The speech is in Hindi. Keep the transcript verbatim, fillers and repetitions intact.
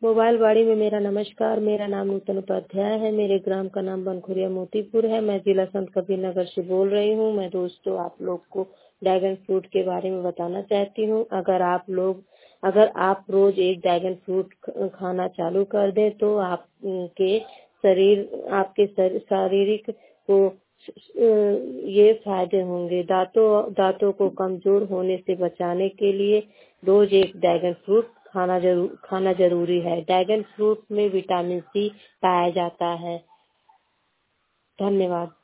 मोबाइल बाड़ी में मेरा नमस्कार। मेरा नाम नूतन उपाध्याय है। मेरे ग्राम का नाम बनखुरिया मोतीपुर है। मैं जिला संत कबीरनगर से बोल रही हूँ। मैं दोस्तों आप लोग को ड्रैगन फ्रूट के बारे में बताना चाहती हूँ। अगर आप लोग अगर आप रोज एक ड्रैगन फ्रूट खाना चालू कर दें तो आपके शरीर आपके शारीरिक को ये फायदे होंगे। दांतों दांतों को कमजोर होने से बचाने के लिए रोज एक ड्रैगन फ्रूट खाना जरूर खाना जरूरी है। ड्रैगन फ्रूट में विटामिन सी पाया जाता है। धन्यवाद।